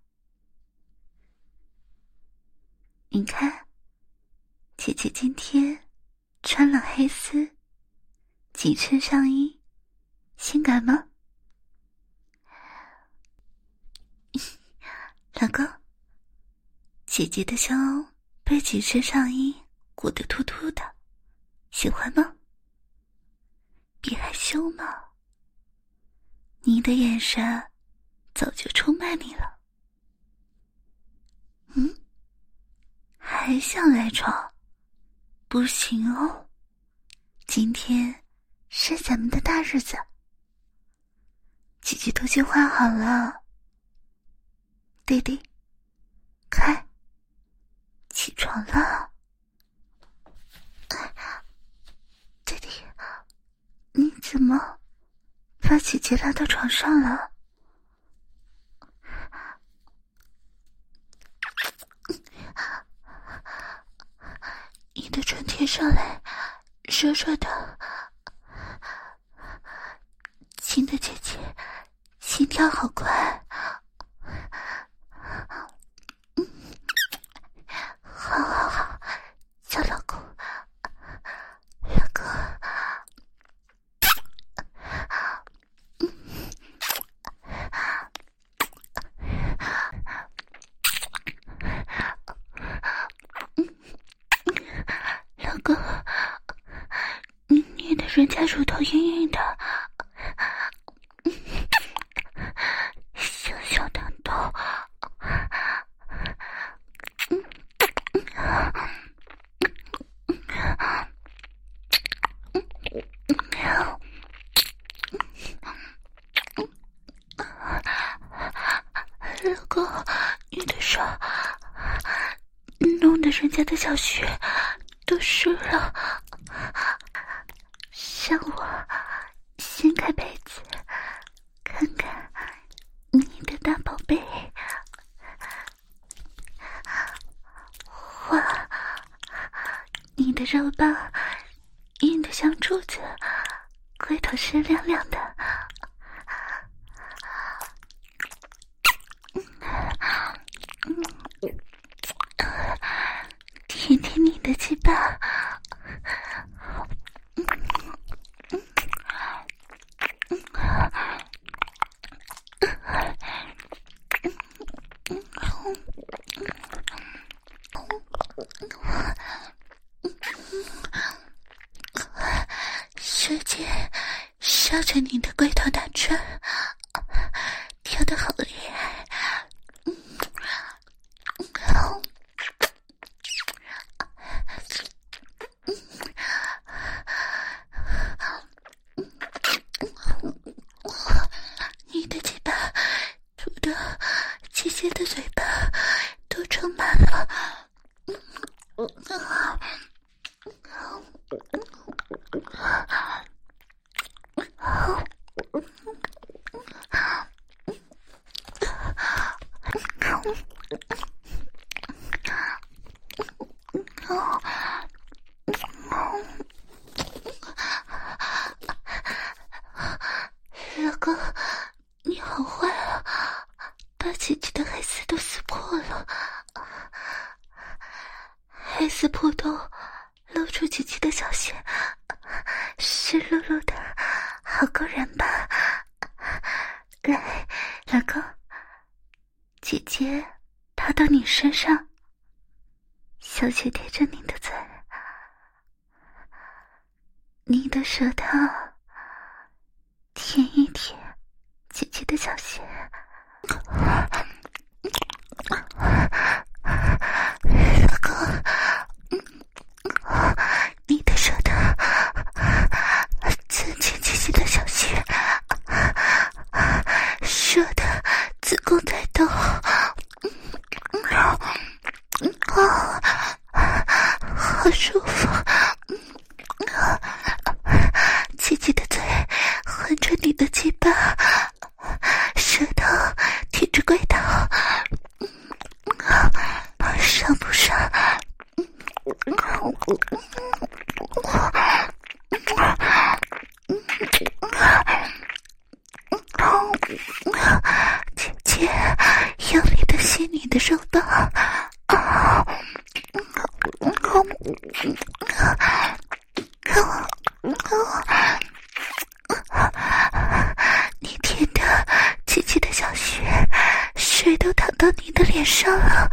你看，姐姐今天穿了黑丝紧身上衣，性感吗？老公，姐姐的胸被紧身上衣裹得突突的，喜欢吗？别害羞嘛，你的眼神早就出卖你了。还想赖床？不行哦，今天是咱们的大日子，姐姐都计划好了。弟弟，快起床了。弟弟，你怎么把姐姐拉到床上了？你的唇贴上来，热热的，亲的姐姐心跳好快。好好好，小老公，老公， 人家乳头晕晕的，小小的头，老公，你的手弄得人家的小穴都湿了，向我掀开被子，看看你的大宝贝。哇，你的肉棒硬得像柱子，龟头湿亮亮的。舔舔你的鸡巴，舌尖烧着你的龟头打转，跳得好厉害。你的嘴巴吐得姐姐的嘴巴都充满了。老公，你好坏啊，把姐姐的黑丝都撕破了，黑丝破洞露出姐姐的小穴，湿漉漉的，好够人吧？来，老公，姐姐踏到你身上，小穴贴着你的嘴，你的舌头舔一舔姐姐的小穴。老公，你的舌头刺进姐姐的小穴，射得子宫在动，好舒服。姐姐的嘴含着你的鸡巴，舌头贴着龟头，上不上？姐姐用力的吸你的肉棒，你舔的姐姐的小穴，水都淌到你的脸上了。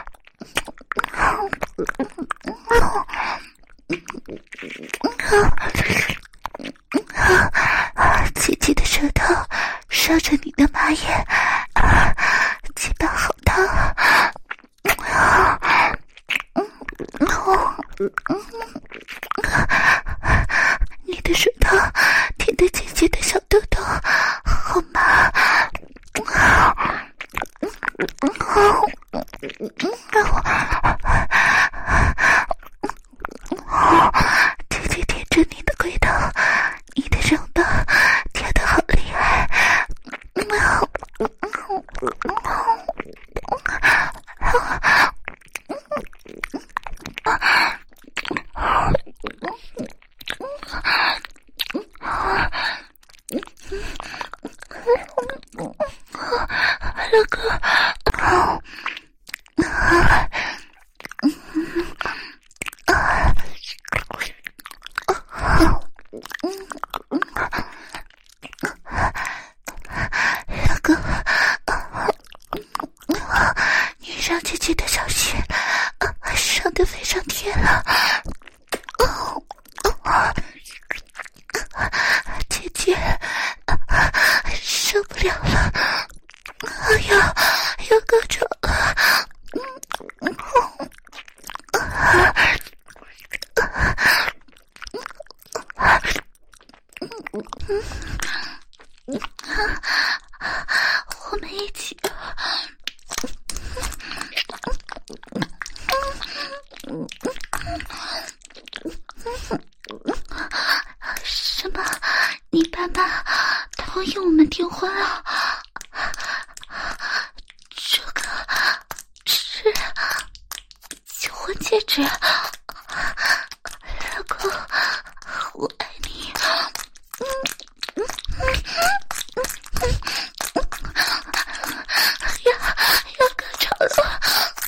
姐姐的舌头烧着你的马眼，鸡巴好烫啊！你的舌头舔的姐姐的小豆豆好麻。姐姐舔着你的龟头，你的肉棒跳得好厉害。老公，老公，你让姐姐的小穴伤得非常甜了。 我们一起。什么？你爸爸同意我们订婚了？这个是求婚戒指，老公，我爱你。要高潮了。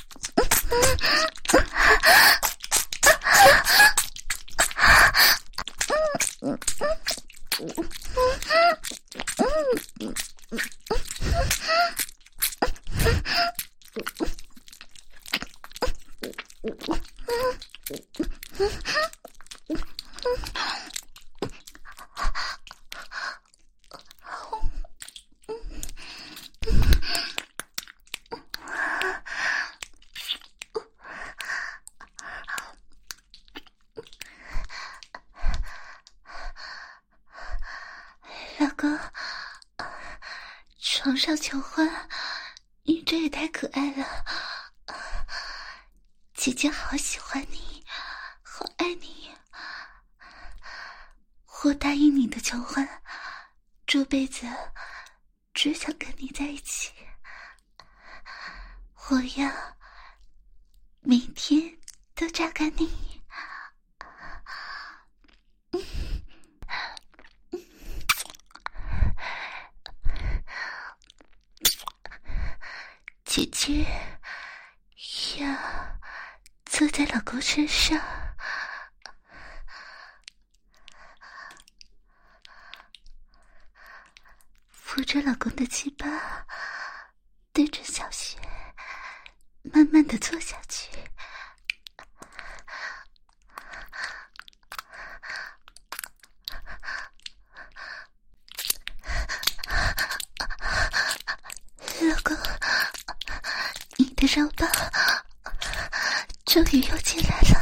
老公，床上求婚，你这也太可爱了。姐姐好喜欢你，好爱你。我答应你的求婚，这辈子只想跟你在一起。我要每天都扎干你。姐姐要坐在老公身上，扶着老公的鸡巴，对着小穴慢慢地坐下去。老公，你的肉棒终于又进来了。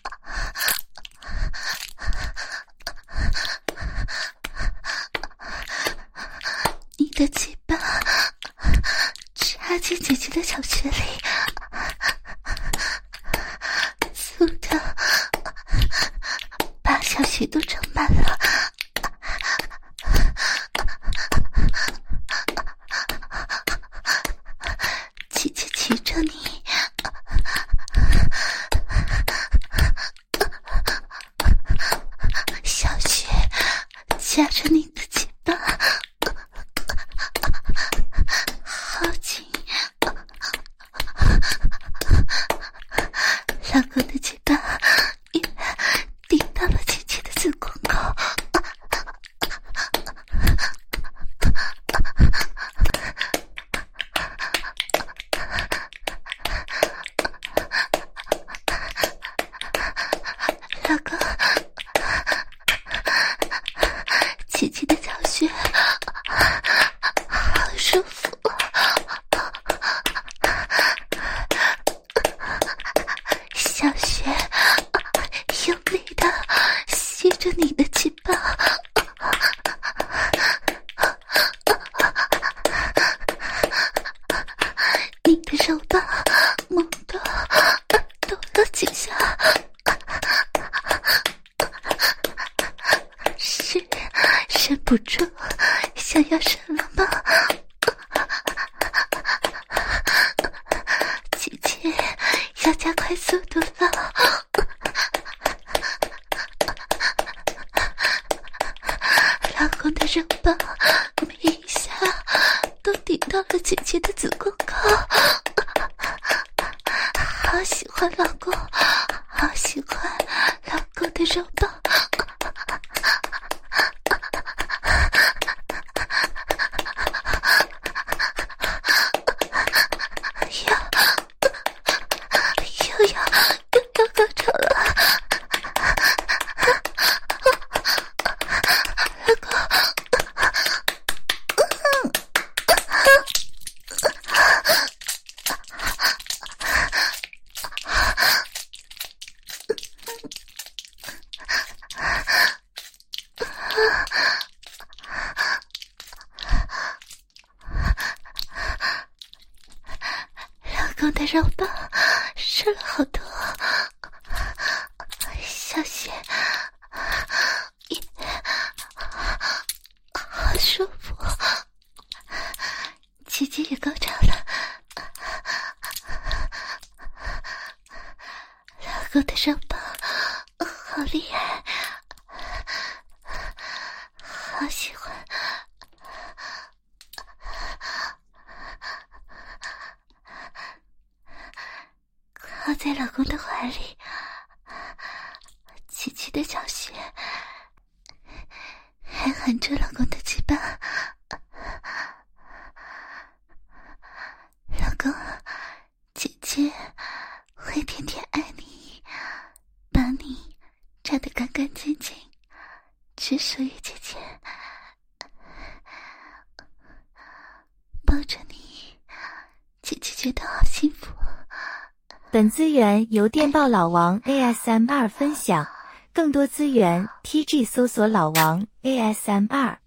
你的鸡巴插进姐姐的小穴里，粗的把小穴都盛满了。姐姐骑着你，小穴夹着你的鸡巴，好紧。老公的鸡巴也顶到了姐姐的子宫口。老公，姐姐的小穴好舒服，小穴用力的吸着你的鸡巴，你的手棒猛地抖了几下，是忍不住想要射了吗？姐姐要加快速度了。老公的肉棒每一下都顶到了姐姐的子宫口，好喜欢老公，好喜欢老公的肉棒。又高潮了，老公， 肉棒射了好多，小雪也好舒服，姐姐也高潮了，老公的肉棒好厉害，好喜欢。靠在老公的怀里，琪琪的小穴还含着老公的鸡巴。老公，姐姐会天天爱你，把你扎得干干净净，只属于姐姐。抱着你，姐姐觉得好幸福。 本资源由电报老王 ASMR 分享，更多资源 TG 搜索老王 ASMR。